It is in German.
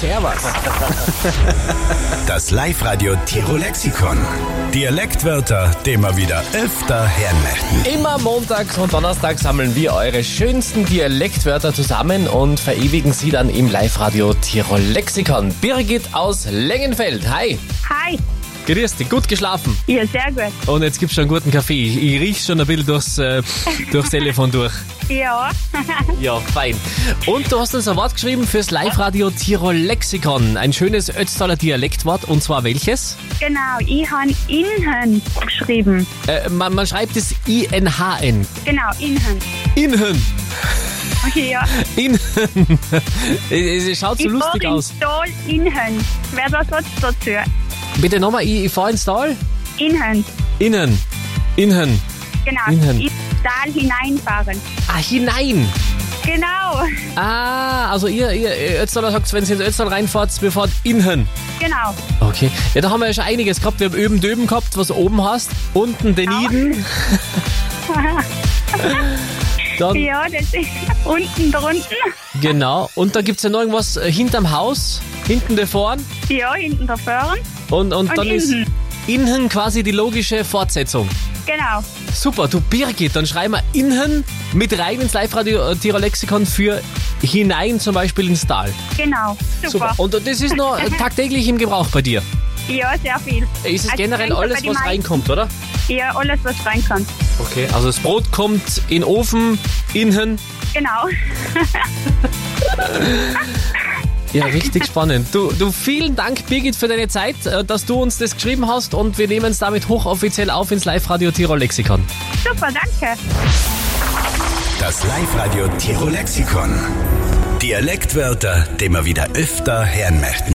Servus. Das Live-Radio Tirol-Lexikon. Dialektwörter, die wir wieder öfter hören möchten. Immer montags und donnerstags sammeln wir eure schönsten Dialektwörter zusammen und verewigen sie dann im Live-Radio Tirol-Lexikon. Birgit aus Lengenfeld, hi. Hi. Grüß dich, gut geschlafen? Ja, sehr gut. Und jetzt gibt's schon einen guten Kaffee. Ich riech schon ein bisschen durchs Telefon durch. Ja. Ja, fein. Und du hast uns ein Wort geschrieben fürs Live-Radio Tirol-Lexikon. Ein schönes Ötztaler Dialektwort. Und zwar welches? Genau, ich habe Inhen geschrieben. Man schreibt es I-N-H-N. Genau, Inhen. Inhen. Ja. Inhen. Es schaut so lustig aus. Ich fahre ins Tal Inhen. Wer da Satz dazu? Bitte nochmal, ich fahre ins Tal? Inhen. Innen. Inhen. Genau, Inhen. ins Tal hineinfahren. Ah, hinein. Genau, Ah, also ihr Ötztaler sagt, wenn ihr ins Ötztal reinfahrt, wir fahren Inhen. genau. Okay. Ja, da haben wir ja schon einiges gehabt. Wir haben oben Döben gehabt, was oben hast. Unten den Iden. Dann, Ja, das ist unten drunten. genau. Und da gibt's ja noch irgendwas hinterm Haus, hinten da vorn. Ja, hinten da vorn. Und dann ist innen. Inhen quasi die logische Fortsetzung. Genau. Super, du Birgit, dann schreiben wir Inhen mit rein ins Live-Radio Tirol-Lexikon für hinein zum Beispiel ins Tal. Genau. Super. Und das ist noch tagtäglich im Gebrauch bei dir. Ja, sehr viel. Ist es Also generell denke, alles, bei die was meisten- reinkommt, oder? Ja, alles, was reinkommt. Okay, also das Brot kommt in den Ofen, Inhen. Genau. Ja, richtig spannend. Du, vielen Dank, Birgit, für deine Zeit, dass du uns das geschrieben hast und wir nehmen es damit hochoffiziell auf ins Live-Radio Tirol-Lexikon. Super, danke. Das Live-Radio Tirol-Lexikon. Dialektwörter, die wir wieder öfter hören möchten.